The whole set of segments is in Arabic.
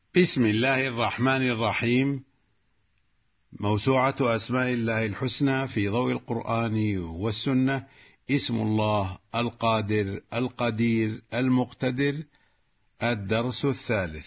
بسم الله الرحمن الرحيم. موسوعة أسماء الله الحسنى في ضوء القرآن والسنة. اسم الله القادر القدير المقتدر. الدرس الثالث.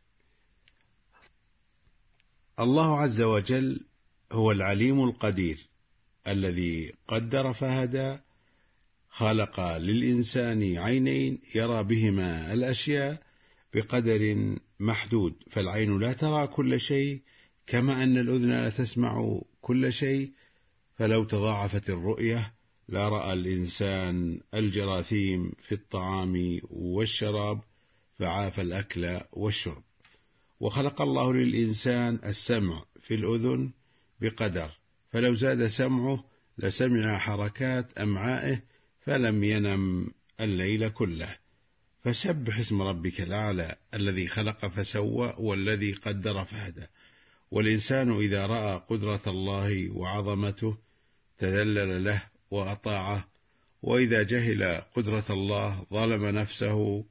الله عز وجل هو العليم القدير الذي قدر فهدى، خلق للإنسان عينين يرى بهما الأشياء بقدر محدود، فالعين لا ترى كل شيء كما أن الأذن لا تسمع كل شيء، فلو تضاعفت الرؤية لا رأى الإنسان الجراثيم في الطعام والشراب فعاف الأكل والشرب. وخلق الله للإنسان السمع في الأذن بقدر، فلو زاد سمعه لسمع حركات أمعائه فلم ينم الليل كله. فسبح اسم ربك الأعلى الذي خلق فسوى والذي قدر فهدى. والإنسان إذا رأى قدرة الله وعظمته تذلل له وأطاعه، وإذا جهل قدرة الله ظلم نفسه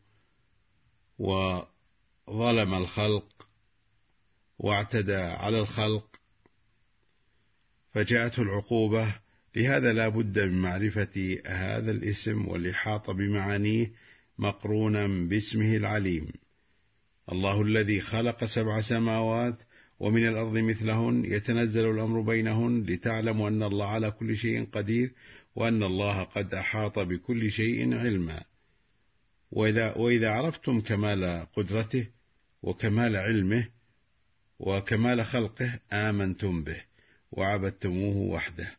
وظلم الخلق واعتدى على الخلق فجاءته العقوبة. لهذا لا بد من معرفة هذا الاسم والإحاطة بمعانيه مقرونا باسمه العليم. الله الذي خلق 7 سماوات ومن الأرض مثلهن يتنزل الأمر بينهن لتعلموا أن الله على كل شيء قدير وأن الله قد أحاط بكل شيء علما. وإذا عرفتم كمال قدرته وكمال علمه وكمال خلقه آمنتم به وعبدتموه وحده.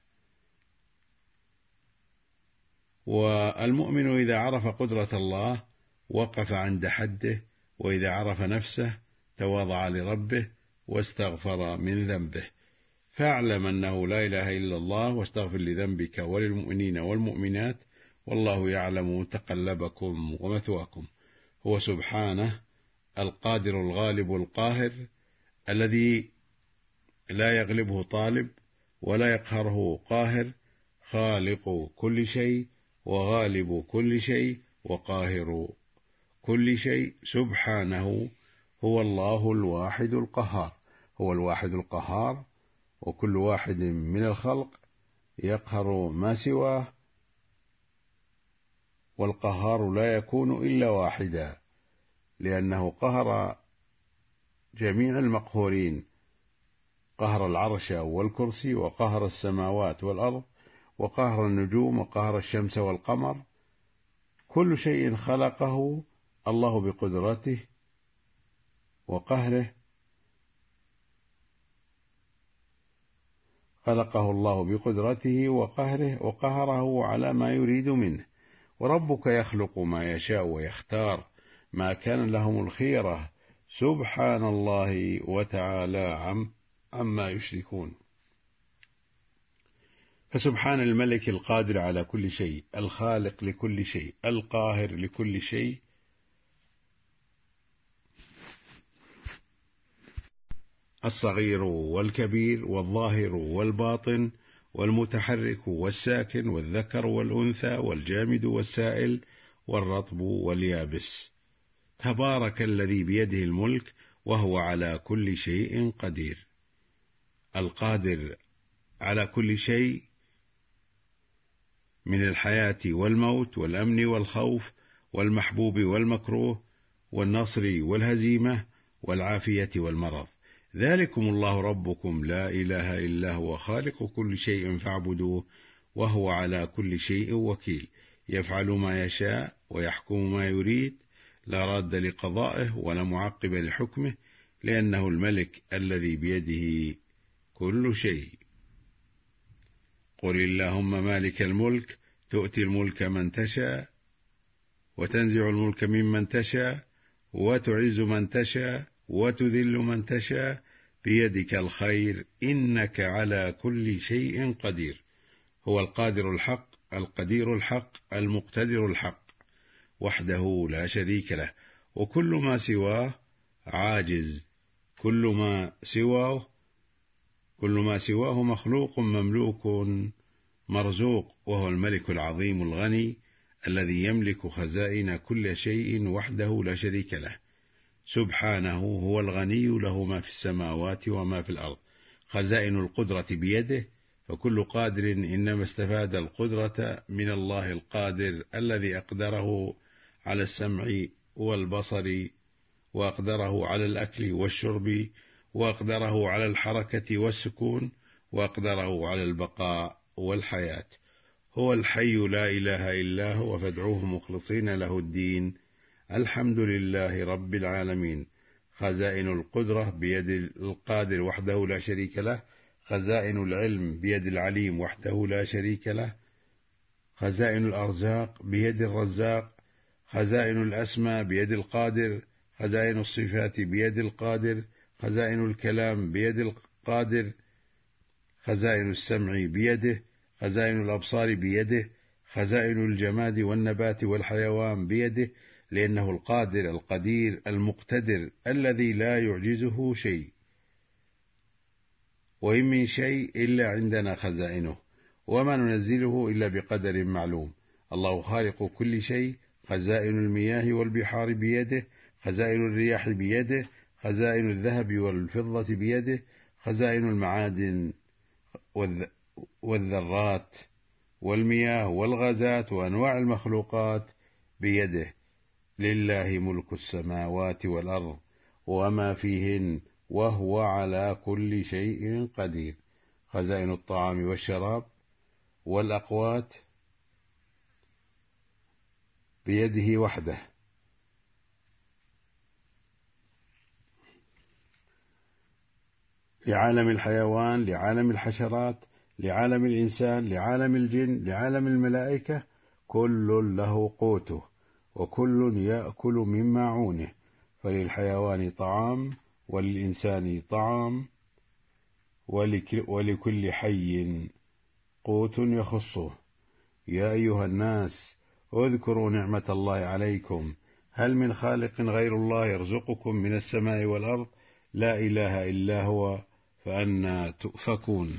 والمؤمن إذا عرف قدرة الله وقف عند حده، وإذا عرف نفسه تواضع لربه واستغفر من ذنبه. فاعلم أنه لا إله إلا الله واستغفر لذنبك وللمؤمنين والمؤمنات، والله يعلم متقلبكم ومثواكم. هو سبحانه القادر الغالب القاهر الذي لا يغلبه طالب ولا يقهره قاهر، خالق كل شيء وغالب كل شيء وقاهر كل شيء. سبحانه هو الله الواحد القهار. هو الواحد القهار، وكل واحد من الخلق يقهر ما سواه، والقهار لا يكون إلا واحدا، لأنه قهر جميع المقهورين، قهر العرش والكرسي وقهر السماوات والأرض وقهر النجوم وقهر الشمس والقمر. كل شيء خلقه الله بقدرته وقهره، خلقه الله بقدرته وقهره وقهره على ما يريد منه. وربك يخلق ما يشاء ويختار، ما كان لهم الخيرة، سبحان الله وتعالى عما يشركون. فسبحان الملك القادر على كل شيء، الخالق لكل شيء، القاهر لكل شيء، الصغير والكبير والظاهر والباطن والمتحرك والساكن والذكر والأنثى والجامد والسائل والرطب واليابس. تبارك الذي بيده الملك وهو على كل شيء قدير. القادر على كل شيء من الحياة والموت والأمن والخوف والمحبوب والمكروه والنصر والهزيمة والعافية والمرض. ذلكم الله ربكم لا إله إلا هو خالق كل شيء فاعبدوه وهو على كل شيء وكيل. يفعل ما يشاء ويحكم ما يريد، لا راد لقضائه ولا معقب لحكمه، لأنه الملك الذي بيده كل شيء. قل اللهم مالك الملك تؤتي الملك من تشاء وتنزع الملك ممن تشاء وتعز من تشاء وتذل من تشاء، بيدك الخير إنك على كل شيء قدير. هو القادر الحق القدير الحق المقتدر الحق وحده لا شريك له، وكل ما سواه عاجز. كل ما سواه مخلوق مملوك مرزوق، وهو الملك العظيم الغني الذي يملك خزائن كل شيء وحده لا شريك له. سبحانه هو الغني له ما في السماوات وما في الأرض. خزائن القدرة بيده، فكل قادر إنما استفاد القدرة من الله القادر الذي أقدره على السمع والبصر، وأقدره على الأكل والشرب، وأقدره على الحركة والسكون، وأقدره على البقاء والحياة. هو الحي لا إله إلا هو فادعوه مخلصين له الدين، الحمد لله رب العالمين. خزائن القدرة بيد القادر وحده لا شريك له، خزائن العلم بيد العليم وحده لا شريك له، خزائن الأرزاق بيد الرزاق، خزائن الأسماء بيد القادر، خزائن الصفات بيد القادر، خزائن الكلام بيد القادر، خزائن السمع بيده، خزائن الأبصار بيده، خزائن الجماد والنبات والحيوان بيده، لأنه القادر القدير المقتدر الذي لا يعجزه شيء. وإن من شيء إلا عندنا خزائنه، وما ننزله إلا بقدر معلوم. الله خالق كل شيء. خزائن المياه والبحار بيده، خزائن الرياح بيده، خزائن الذهب والفضة بيده، خزائن المعادن والذرات والمياه والغازات وأنواع المخلوقات بيده. لله ملك السماوات والأرض وما فيهن وهو على كل شيء قدير. خزائن الطعام والشراب والأقوات بيده وحده. لعالم الحيوان، لعالم الحشرات، لعالم الإنسان، لعالم الجن، لعالم الملائكة، كل له قوته، وكل يأكل من معونه. فللحيوان طعام، وللإنسان طعام، ولكل حي قوت يخصه. يا أيها الناس اذكروا نعمة الله عليكم، هل من خالق غير الله يرزقكم من السماء والأرض؟ لا إله إلا هو، فأنى تؤفكون.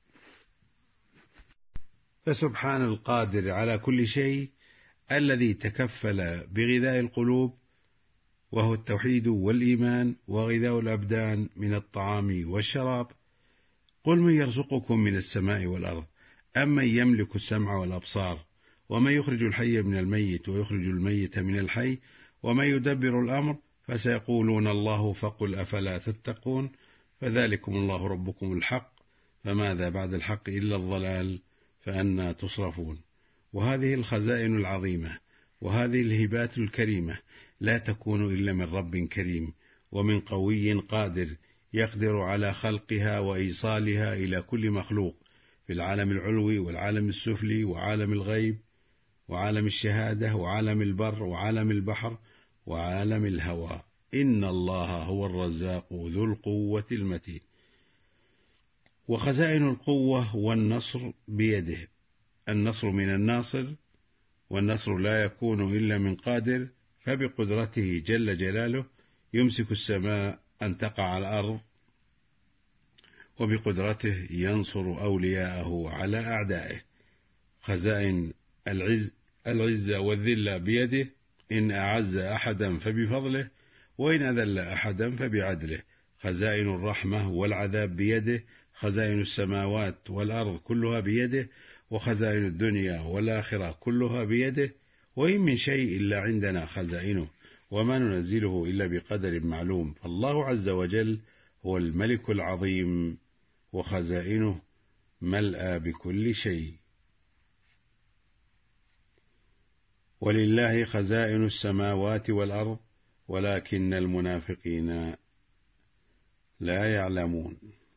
فسبحان القادر على كل شيء الذي تكفل بغذاء القلوب، وهو التوحيد والإيمان، وغذاء الأبدان من الطعام والشراب. قل من يرزقكم من السماء والأرض، أمن يملك السمع والأبصار، ومن يخرج الحي من الميت ويخرج الميت من الحي، ومن يدبر الأمر، فسيقولون الله، فقل أفلا تتقون. فذلكم الله ربكم الحق، فماذا بعد الحق إلا الضلال، فأنى تصرفون. وهذه الخزائن العظيمة وهذه الهبات الكريمة لا تكون إلا من رب كريم ومن قوي قادر يقدر على خلقها وإيصالها إلى كل مخلوق في العالم العلوي والعالم السفلي وعالم الغيب وعالم الشهادة وعالم البر وعالم البحر وعالم الهواء. إن الله هو الرزاق ذو القوة المتين. وخزائن القوة والنصر بيده، النصر من الناصر، والنصر لا يكون إلا من قادر، فبقدرته جل جلاله يمسك السماء أن تقع على الأرض، وبقدرته ينصر أولياءه على أعدائه. خزائن العزة والذلة بيده، إن أعز أحدا فبفضله، وإن أذل أحدا فبعدله. خزائن الرحمة والعذاب بيده، خزائن السماوات والأرض كلها بيده، وخزائن الدنيا والآخرة كلها بيده. وإن من شيء إلا عندنا خزائنه، وما ننزله إلا بقدر معلوم. فالله عز وجل هو الملك العظيم، وخزائنه ملأى بكل شيء. ولله خزائن السماوات والأرض ولكن المنافقين لا يعلمون.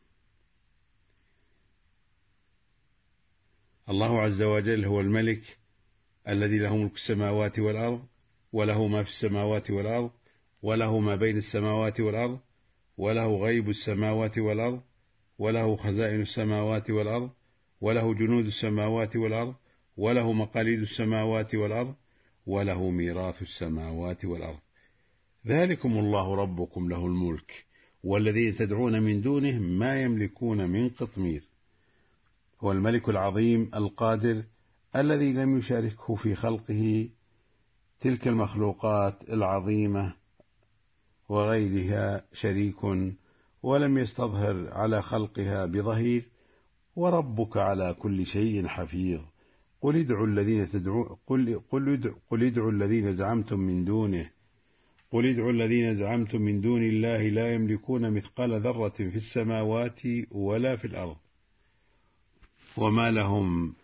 الله عز وجل هو الملك الذي له ملك السماوات والأرض، وله ما في السماوات والأرض، وله ما بين السماوات والأرض، وله غيب السماوات والأرض، وله خزائن السماوات والأرض، وله جنود السماوات والأرض، وله مقاليد السماوات والأرض، وله ميراث السماوات والأرض. ذلكم الله ربكم له الملك، والذين تدعون من دونه ما يملكون من قطمير. هو الملك العظيم القادر الذي لم يشاركه في خلقه تلك المخلوقات العظيمة وغيرها شريك، ولم يستظهر على خلقها بظهير، وربك على كل شيء حفيظ. قل ادعوا الذين تدعون قل ادعوا الذين زعمتم من دونه قل ادعوا الذين زعمتم من دون الله لا يملكون مثقال ذرة في السماوات ولا في الأرض، وما لهم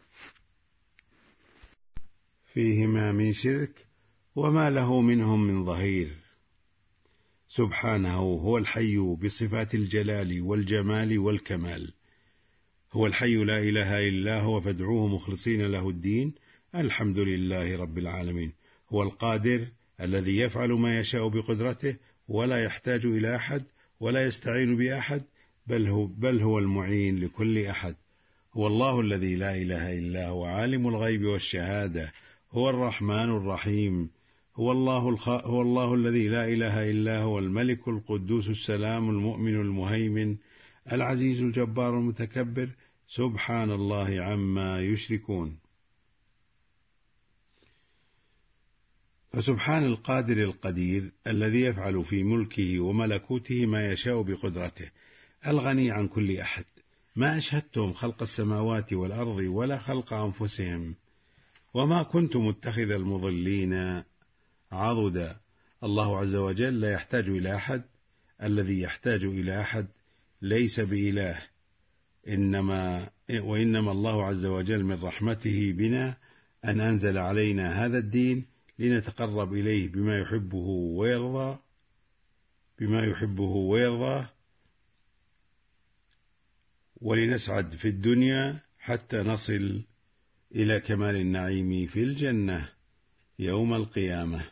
فيهما من شرك، وما له منهم من ظهير. سبحانه هو الحي بصفات الجلال والجمال والكمال، هو الحي لا إله إلا هو فادعوه مخلصين له الدين، الحمد لله رب العالمين. هو القادر الذي يفعل ما يشاء بقدرته، ولا يحتاج إلى أحد ولا يستعين بأحد، بل هو المعين لكل أحد. هو الله الذي لا إله إلا هو عالم الغيب والشهادة، هو الرحمن الرحيم. هو الله الذي لا إله إلا هو الملك القدوس السلام المؤمن المهيمن العزيز الجبار المتكبر، سبحان الله عما يشركون. فسبحان القادر القدير الذي يفعل في ملكه وملكوته ما يشاء بقدرته، الغني عن كل أحد. ما أشهدتهم خلق السماوات والأرض ولا خلق أنفسهم، وما كنت متخذ المضلين عضدا. الله عز وجل لا يحتاج إلى أحد، الذي يحتاج إلى أحد ليس بإله، وإنما الله عز وجل من رحمته بنا أن أنزل علينا هذا الدين لنتقرب إليه بما يحبه ويرضاه، ولنسعد في الدنيا حتى نصل إلى كمال النعيم في الجنة يوم القيامة.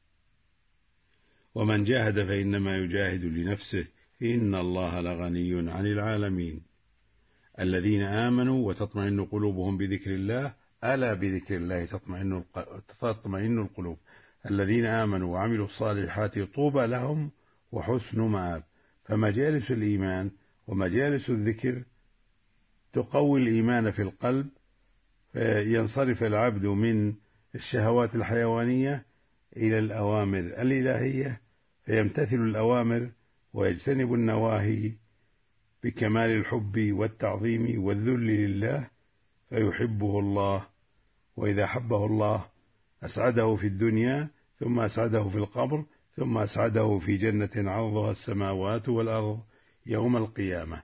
ومن جاهد فإنما يجاهد لنفسه، إن الله لغني عن العالمين. الذين آمنوا وتطمئن قلوبهم بذكر الله، ألا بذكر الله تطمئن القلوب. الذين آمنوا وعملوا الصالحات طوبى لهم وحسن مآب. فمجالس الإيمان ومجالس الذكر تقوي الإيمان في القلب، فينصرف العبد من الشهوات الحيوانية إلى الأوامر الإلهية، فيمتثل الأوامر ويجتنب النواهي بكمال الحب والتعظيم والذل لله، فيحبه الله. وإذا حبه الله أسعده في الدنيا، ثم أسعده في القبر، ثم أسعده في جنة عرضها السماوات والأرض يوم القيامة.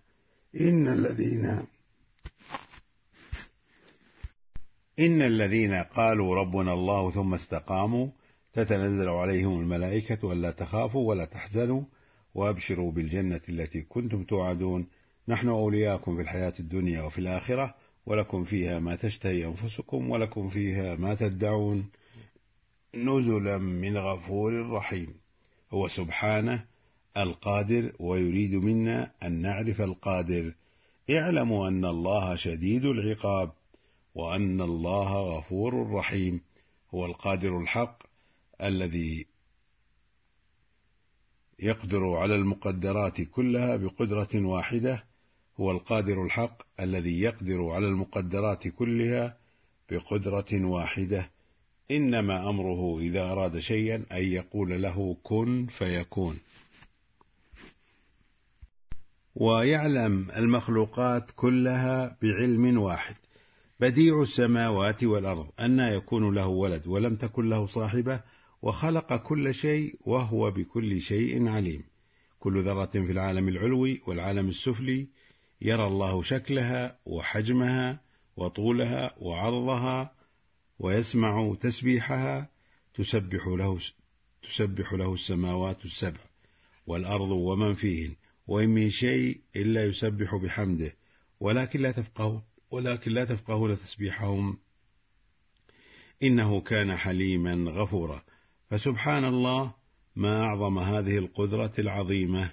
إن الذين قالوا ربنا الله ثم استقاموا تتنزل عليهم الملائكة ألا تخافوا ولا تحزنوا وأبشروا بالجنة التي كنتم توعدون، نحن أولياءكم في الحياة الدنيا وفي الآخرة، ولكم فيها ما تشتهي أنفسكم ولكم فيها ما تدعون، نزلا من غفور رحيم. هو سبحانه القادر، ويريد منا أن نعرف القادر. اعلموا أن الله شديد العقاب، وأن الله غفور رحيم. هو القادر الحق الذي يقدر على المقدرات كلها بقدرة واحدة. هو القادر الحق الذي يقدر على المقدرات كلها بقدرة واحدة. إنما أمره إذا أراد شيئا أن يقول له كن فيكون. ويعلم المخلوقات كلها بعلم واحد. بديع السماوات والأرض أن يكون له ولد ولم تكن له صاحبة، وخلق كل شيء وهو بكل شيء عليم. كل ذرة في العالم العلوي والعالم السفلي يرى الله شكلها وحجمها وطولها وعرضها، ويسمع تسبيحها. تسبح له السماوات السبع والأرض ومن فيهن، وإن من شيء إلا يسبح بحمده ولكن لا تفقهون تسبيحهم، إنه كان حليما غفورا. فسبحان الله، ما أعظم هذه القدرة العظيمة.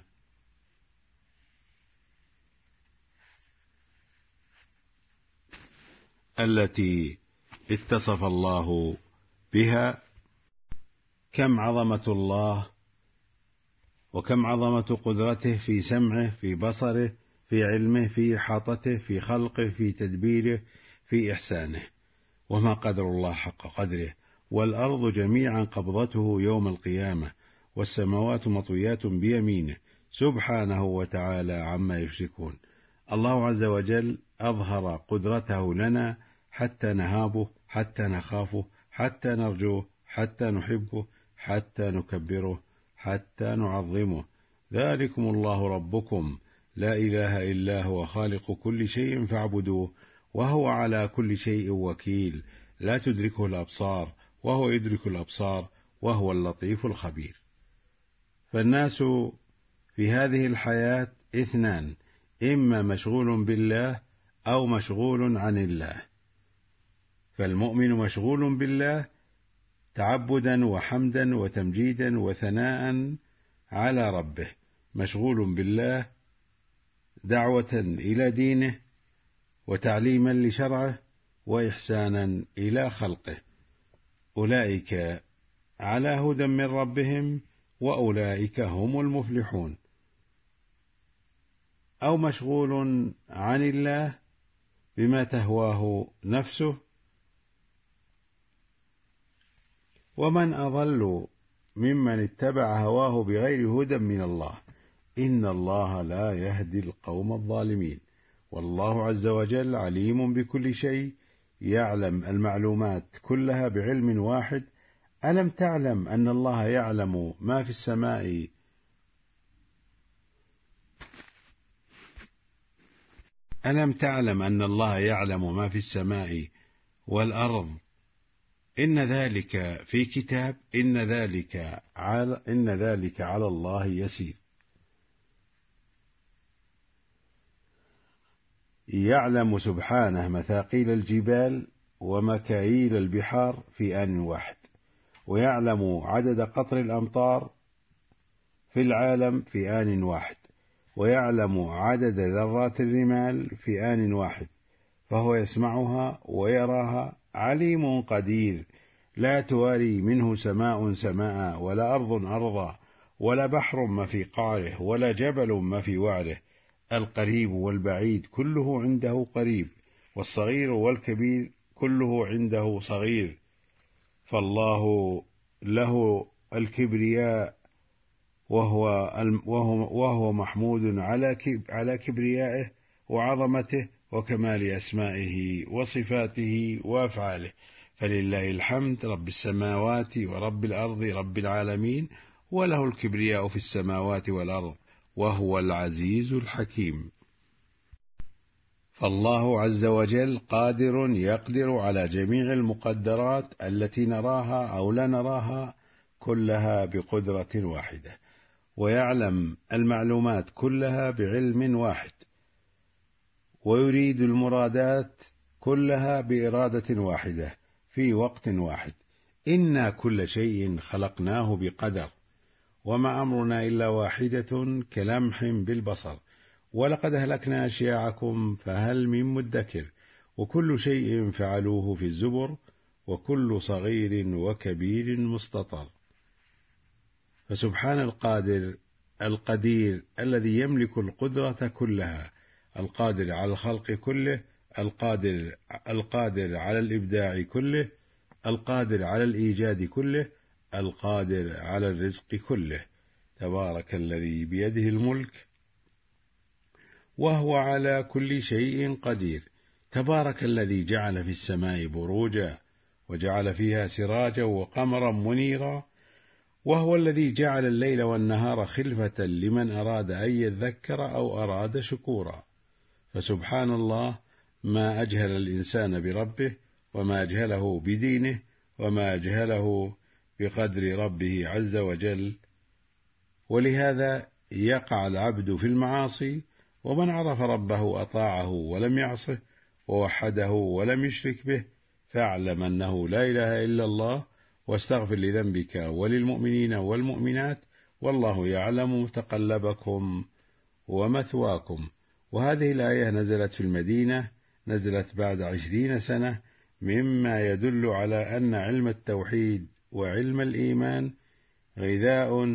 التي اتصف الله بها. كم عظمة الله، وكم عظمة قدرته في سمعه، في بصره، في علمه، في إحاطته، في خلقه، في تدبيره، في إحسانه. وما قدر الله حق قدره. والأرض جميعا قبضته يوم القيامة، والسماوات مطويات بيمينه سبحانه وتعالى عما يشركون. الله عز وجل أظهر قدرته لنا حتى نهابه، حتى نخافه، حتى نرجوه، حتى نحبه، حتى نكبره، حتى نعظمه. ذلكم الله ربكم لا إله إلا هو خالق كل شيء فاعبدوه وهو على كل شيء وكيل لا تدركه الأبصار وهو يدرك الأبصار وهو اللطيف الخبير. فالناس في هذه الحياة اثنان: إما مشغول بالله أو مشغول عن الله. فالمؤمن مشغول بالله تعبدا وحمدا وتمجيدا وثناء على ربه، مشغول بالله دعوة إلى دينه وتعليما لشرعه وإحسانا إلى خلقه. أولئك على هدى من ربهم وأولئك هم المفلحون. أو مشغول عن الله بما تهواه نفسه. ومن أضل ممن اتبع هواه بغير هدى من الله، إن الله لا يهدي القوم الظالمين. والله عز وجل عليم بكل شيء، يعلم المعلومات كلها بعلم واحد. ألم تعلم أن الله يعلم ما في السماء ألم تعلم أن الله يعلم ما في السماء والأرض؟ إن ذلك في كتاب، إن ذلك على الله يسير. يعلم سبحانه مثاقيل الجبال ومكاييل البحار في آن واحد، ويعلم عدد قطر الأمطار في العالم في آن واحد، ويعلم عدد ذرات الرمال في آن واحد، فهو يسمعها ويراها. عليم قدير لا تواري منه سماء سماء ولا أرض أرضا ولا بحر ما في قعره ولا جبل ما في وعره. القريب والبعيد كله عنده قريب، والصغير والكبير كله عنده صغير. فالله له الكبرياء وهو محمود على كبريائه وعظمته وكمال أسمائه وصفاته وأفعاله. فلله الحمد رب السماوات ورب الأرض رب العالمين، وله الكبرياء في السماوات والأرض وهو العزيز الحكيم. فالله عز وجل قادر يقدر على جميع المقدرات التي نراها أو لا نراها كلها بقدرة واحدة، ويعلم المعلومات كلها بعلم واحد، ويريد المرادات كلها بإرادة واحدة في وقت واحد. إنا كل شيء خلقناه بقدر، وما أمرنا إلا واحدة كلمح بالبصر، ولقد أهلكنا أشياعكم فهل من مدكر، وكل شيء فعلوه في الزبر، وكل صغير وكبير مستطر. فسبحان القدير الذي يملك القدرة كلها، القادر على الخلق كله، القادر على الإبداع كله، القادر على الإيجاد كله، القادر على الرزق كله. تبارك الذي بيده الملك وهو على كل شيء قدير. تبارك الذي جعل في السماء بروجا وجعل فيها سراجا وقمرا منيرا، وهو الذي جعل الليل والنهار خلفة لمن أراد أن يذكر أو أراد شكورا. فسبحان الله ما أجهل الإنسان بربه، وما أجهله بدينه، وما أجهله بقدر ربه عز وجل. ولهذا يقع العبد في المعاصي، ومن عرف ربه أطاعه ولم يعصه، ووحده ولم يشرك به. فاعلم أنه لا إله إلا الله، واستغفر لذنبك وللمؤمنين والمؤمنات، والله يعلم متقلبكم ومثواكم. وهذه الآية نزلت في المدينة، نزلت بعد 20 سنة، مما يدل على أن علم التوحيد وعلم الإيمان غذاء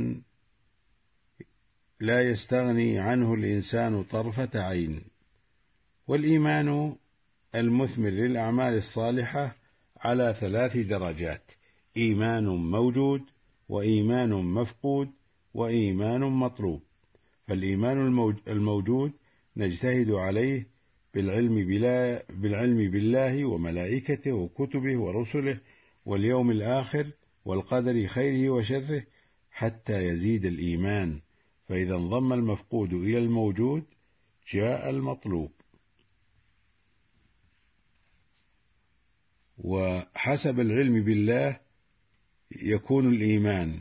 لا يستغني عنه الإنسان طرفة عين. والإيمان المثمر للأعمال الصالحة على 3 درجات: إيمان موجود، وإيمان مفقود وإيمان مطلوب. فالإيمان الموجود نجتهد عليه بالعلم بالله وملائكته وكتبه ورسله واليوم الآخر والقدر خيره وشره حتى يزيد الإيمان، فإذا انضم المفقود إلى الموجود جاء المطلوب. وحسب العلم بالله يكون الإيمان،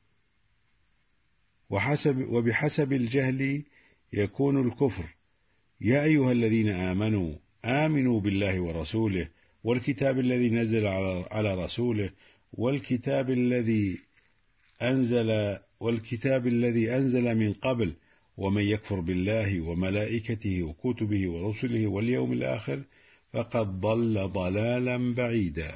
وبحسب الجهل يكون الكفر. يا أيها الذين آمنوا آمنوا بالله ورسوله والكتاب الذي نزل على رسوله والكتاب الذي أنزل من قبل، ومن يكفر بالله وملائكته وكتبه ورسله واليوم الآخر فقد ضل ضلالا بعيدا.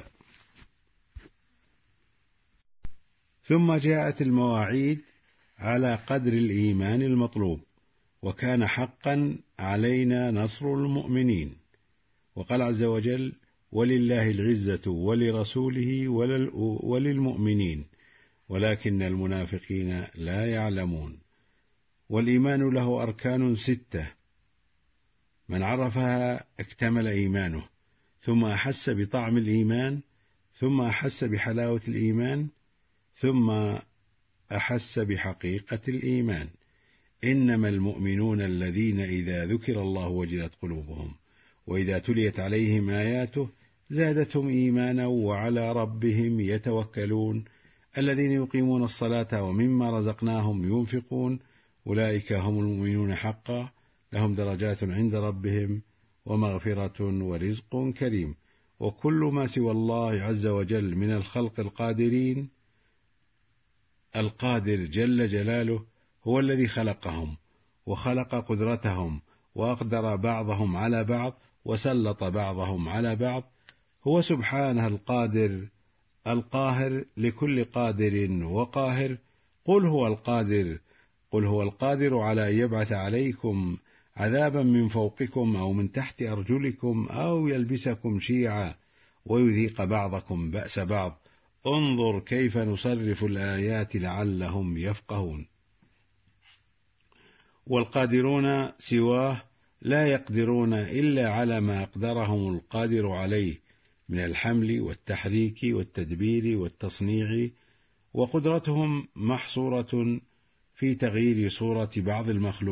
ثم جاءت المواعيد على قدر الإيمان المطلوب، وكان حقا علينا نصر المؤمنين. وقال عز وجل: ولله العزة ولرسوله وللمؤمنين ولكن المنافقين لا يعلمون. والإيمان له أركان 6، من عرفها اكتمل إيمانه، ثم أحس بطعم الإيمان، ثم أحس بحلاوة الإيمان، ثم أحس بحقيقة الإيمان. إنما المؤمنون الذين إذا ذكر الله وجلت قلوبهم وإذا تليت عليهم آياته زادتهم إيمانا وعلى ربهم يتوكلون الذين يقيمون الصلاة ومما رزقناهم ينفقون أولئك هم المؤمنون حقا لهم درجات عند ربهم ومغفرة ورزق كريم. وكل ما سوى الله عز وجل من الخلق القادرين، القادر جل جلاله هو الذي خلقهم وخلق قدرتهم وأقدر بعضهم على بعض وسلط بعضهم على بعض. هو سبحانه القادر القاهر لكل قادر وقاهر. قل هو القادر على أن يبعث عليكم عذابا من فوقكم أو من تحت أرجلكم أو يلبسكم شيعا ويذيق بعضكم بأس بعض. انظر كيف نصرف الآيات لعلهم يفقهون. والقادرون سواه لا يقدرون إلا على ما أقدرهم القادر عليه من الحمل والتحريك والتدبير والتصنيع، وقدرتهم محصورة في تغيير صورة بعض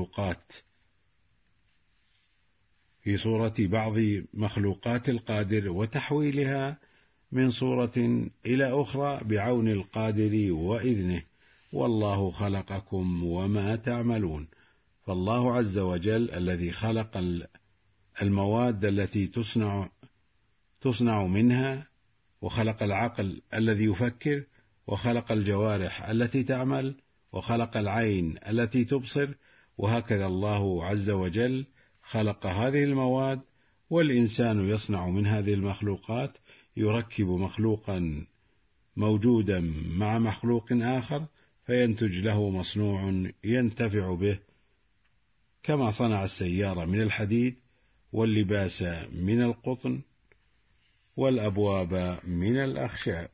مخلوقات القادر وتحويلها من صورة إلى أخرى بعون القادر وإذنه. والله خلقكم وما تعملون. فالله عز وجل الذي خلق المواد التي تصنع منها، وخلق العقل الذي يفكر، وخلق الجوارح التي تعمل، وخلق العين التي تبصر، وهكذا الله عز وجل خلق هذه المواد، والإنسان يصنع من هذه المخلوقات، يركب مخلوقا موجودا مع مخلوق آخر فينتج له مصنوع ينتفع به، كما صنع السيارة من الحديد، واللباس من القطن، والأبواب من الأخشاب.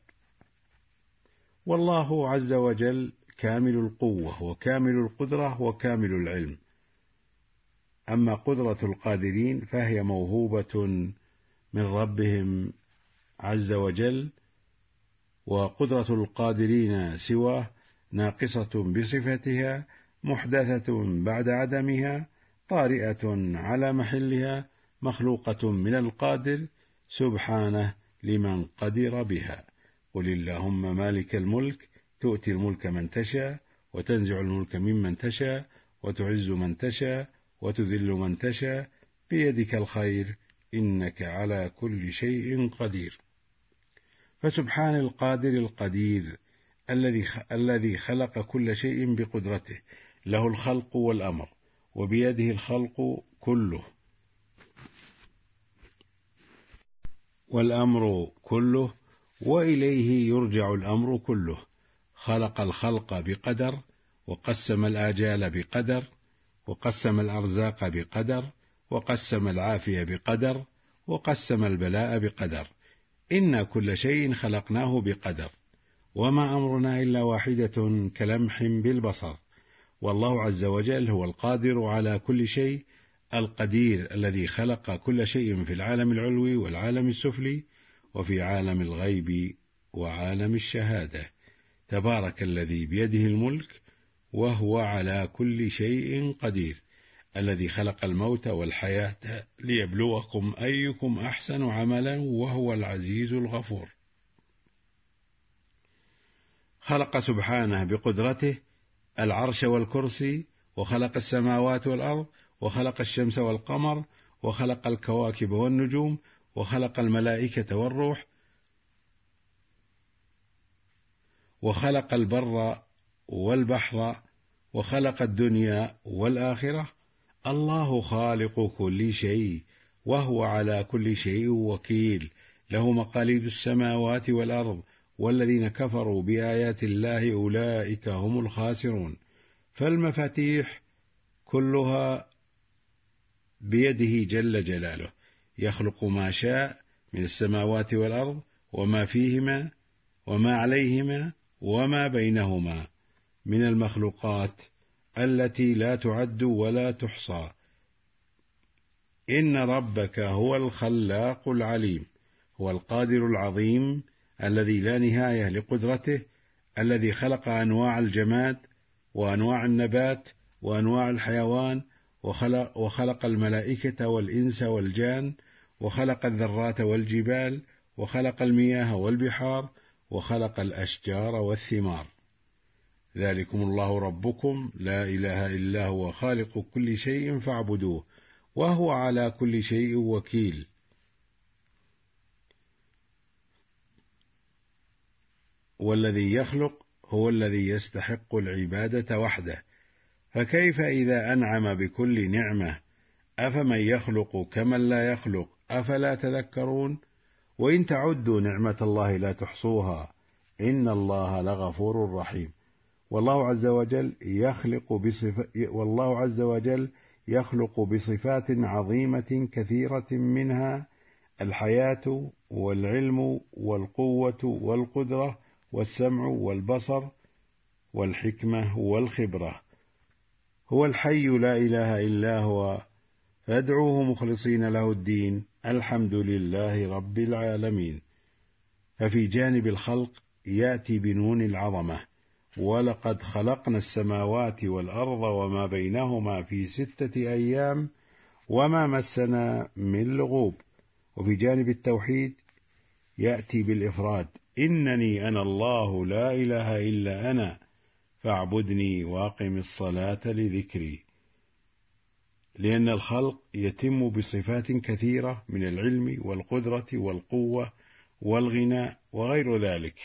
والله عز وجل كامل القوة وكامل القدرة وكامل العلم. أما قدرة القادرين فهي موهوبة من ربهم عز وجل، وقدرة القادرين سواه ناقصة بصفتها، محدثة بعد عدمها، طارئة على محلها، مخلوقة من القادر سبحانه لمن قدر بها. قل اللهم مالك الملك تؤتي الملك من تشاء وتنزع الملك ممن تشاء وتعز من تشاء وتذل من تشاء بيدك الخير إنك على كل شيء قدير. فسبحان القادر القدير الذي خلق كل شيء بقدرته، له الخلق والأمر، وبيده الخلق كله والأمر كله، وإليه يرجع الأمر كله. خلق الخلق بقدر، وقسم الآجال بقدر، وقسم الأرزاق بقدر، وقسم العافية بقدر، وقسم البلاء بقدر. إن كل شيء خلقناه بقدر. وما أمرنا إلا واحدة كلمح بالبصر. والله عز وجل هو القادر على كل شيء، القدير الذي خلق كل شيء في العالم العلوي والعالم السفلي، وفي عالم الغيب وعالم الشهادة. تبارك الذي بيده الملك وهو على كل شيء قدير، الذي خلق الموت والحياة ليبلوكم أيكم أحسن عملا، وهو العزيز الغفور. خلق سبحانه بقدرته العرش والكرسي، وخلق السماوات والأرض، وخلق الشمس والقمر، وخلق الكواكب والنجوم، وخلق الملائكة والروح، وخلق البر والبحر، وخلق الدنيا والآخرة. الله خالق كل شيء، وهو على كل شيء وكيل، له مقاليد السماوات والأرض، والذين كفروا بآيات الله أولئك هم الخاسرون. فالمفاتيح كلها بيده جل جلاله، يخلق ما شاء من السماوات والأرض وما فيهما وما عليهما وما بينهما من المخلوقات التي لا تعد ولا تحصى. إن ربك هو الخلاق العليم، هو القادر العظيم الذي لا نهاية لقدرته، الذي خلق أنواع الجماد وأنواع النبات وأنواع الحيوان، وخلق الملائكة والإنس والجان، وخلق الذرات والجبال، وخلق المياه والبحار، وخلق الأشجار والثمار. ذلكم الله ربكم لا إله إلا هو خالق كل شيء فاعبدوه، وهو على كل شيء وكيل. والذي يخلق هو الذي يستحق العبادة وحده، فكيف إذا أنعم بكل نعمة؟ أفمن يخلق كمن لا يخلق، أفلا تذكرون؟ وإن تعدوا نعمة الله لا تحصوها، إن الله لغفور رحيم. والله عز وجل يخلق بصفات عظيمة كثيرة، منها الحياة والعلم والقوة والقدرة والسمع والبصر والحكمة والخبرة. هو الحي لا إله إلا هو، فادعوه مخلصين له الدين، الحمد لله رب العالمين. ففي جانب الخلق يأتي بنون العظمة، ولقد خلقنا السماوات والأرض وما بينهما في 6 أيام وما مسنا من لغوب. وفي جانب التوحيد يأتي بالإفراد، إنني أنا الله لا إله إلا أنا فاعبدني واقم الصلاة لذكري. لأن الخلق يتم بصفات كثيرة من العلم والقدرة والقوة والغنى وغير ذلك.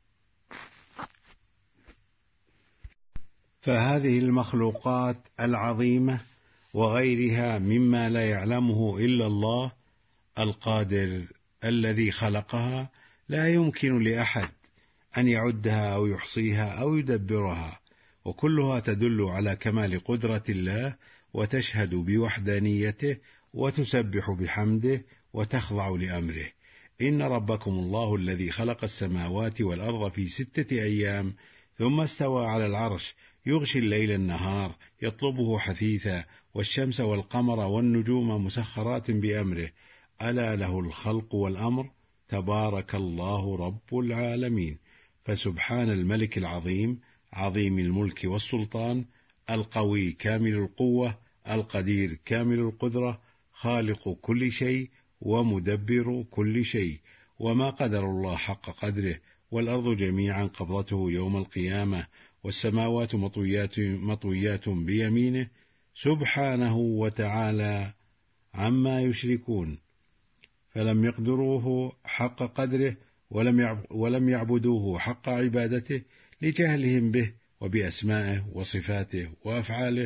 فهذه المخلوقات العظيمة وغيرها مما لا يعلمه إلا الله القادر الذي خلقها، لا يمكن لأحد أن يعدها أو يحصيها أو يدبرها، وكلها تدل على كمال قدرة الله، وتشهد بوحدانيته، وتسبح بحمده، وتخضع لأمره. إن ربكم الله الذي خلق السماوات والأرض في 6 أيام ثم استوى على العرش، يغشي الليل النهار يطلبه حثيثا، والشمس والقمر والنجوم مسخرات بأمره، ألا له الخلق والأمر، تبارك الله رب العالمين. فسبحان الملك العظيم، عظيم الملك والسلطان، القوي كامل القوة، القدير كامل القدرة، خالق كل شيء ومدبر كل شيء. وما قدر الله حق قدره، والأرض جميعا قبضته يوم القيامة، والسماوات مطويات بيمينه، سبحانه وتعالى عما يشركون. فلم يقدروه حق قدره، ولم يعبدوه حق عبادته، لجهلهم به وبأسمائه وصفاته وأفعاله،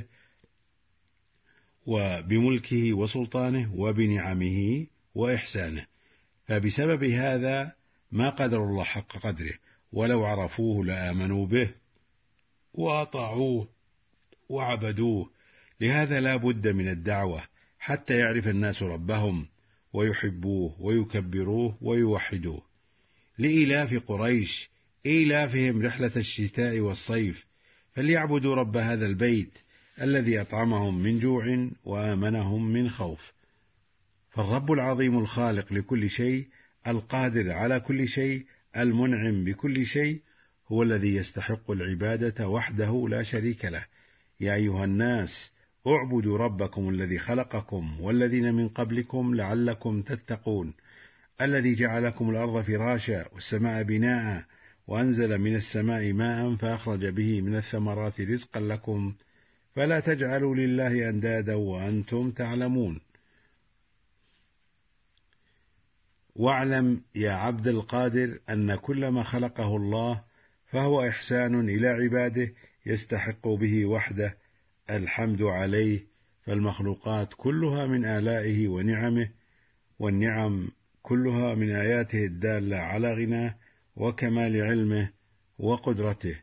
وبملكه وسلطانه وبنعمه وإحسانه. فبسبب هذا ما قدر الله حق قدره، ولو عرفوه لآمنوا به وأطاعوه وعبدوه. لهذا لا بد من الدعوة حتى يعرف الناس ربهم ويحبوه ويكبروه ويوحدوه. لإلاف قريش إيلافهم رحلة الشتاء والصيف، فليعبدوا رب هذا البيت الذي أطعمهم من جوع وآمنهم من خوف. فالرب العظيم الخالق لكل شيء، القادر على كل شيء، المنعم بكل شيء، هو الذي يستحق العبادة وحده لا شريك له. يا أيها الناس اعبدوا ربكم الذي خلقكم والذين من قبلكم لعلكم تتقون، الذي جعلكم الأرض فراشا والسماء بناء وأنزل من السماء ماء فأخرج به من الثمرات رزقا لكم، فلا تجعلوا لله أندادا وأنتم تعلمون. واعلم يا عبد القادر أن كل ما خلقه الله فهو إحسان إلى عباده يستحق به وحده الحمد عليه، فالمخلوقات كلها من آلائه ونعمه، والنعم كلها من آياته الدالة على غناه وكمال علمه وقدرته.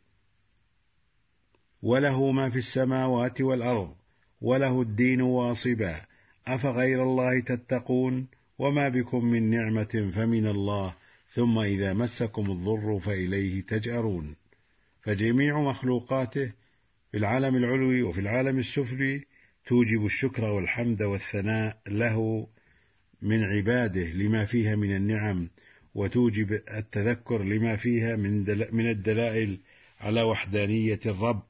وله ما في السماوات والأرض، وله الدين واصبا، أفغير الله تتقون، وما بكم من نعمة فمن الله، ثم إذا مسكم الضر فإليه تجأرون. فجميع مخلوقاته في العالم العلوي وفي العالم السفلي توجب الشكر والحمد والثناء له من عباده لما فيها من النعم، وتوجب التذكر لما فيها من الدلائل على وحدانية الرب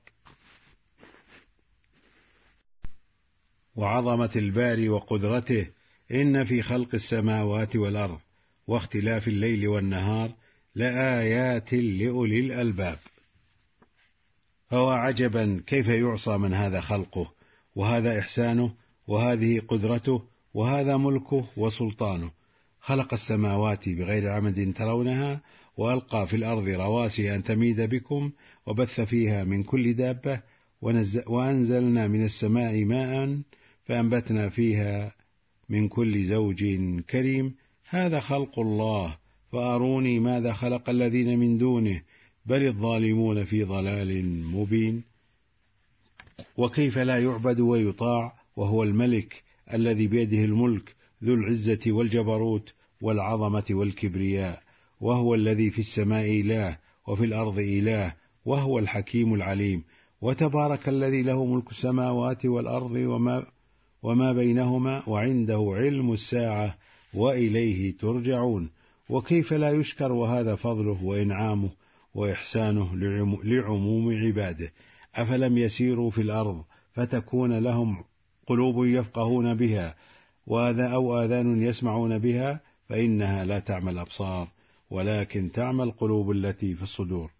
وعظمة الباري وقدرته. إن في خلق السماوات والأرض واختلاف الليل والنهار لآيات لأولي الألباب. فهو عجبا كيف يعصى من هذا خلقه، وهذا إحسانه، وهذه قدرته، وهذا ملكه وسلطانه. خلق السماوات بغير عمد ترونها، وألقى في الأرض رواسي أن تميد بكم، وبث فيها من كل دابة، وأنزلنا من السماء ماء فأنبتنا فيها من كل زوج كريم. هذا خلق الله، فأروني ماذا خلق الذين من دونه، بل الظالمون في ضلال مبين. وكيف لا يعبد ويطاع وهو الملك الذي بيده الملك ذو العزة والجبروت والعظمة والكبرياء، وهو الذي في السماء إله وفي الأرض إله، وهو الحكيم العليم. وتبارك الذي له ملك السماوات والأرض وما بينهما، وعنده علم الساعة وإليه ترجعون. وكيف لا يشكر وهذا فضله وإنعامه وإحسانه لعموم عباده. أفلم يسيروا في الأرض فتكون لهم قلوب يفقهون بها أو آذان يسمعون بها، فإنها لا تعمى الأبصار ولكن تعمى القلوب التي في الصدور.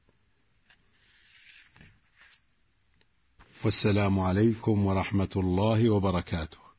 والسلام عليكم ورحمة الله وبركاته.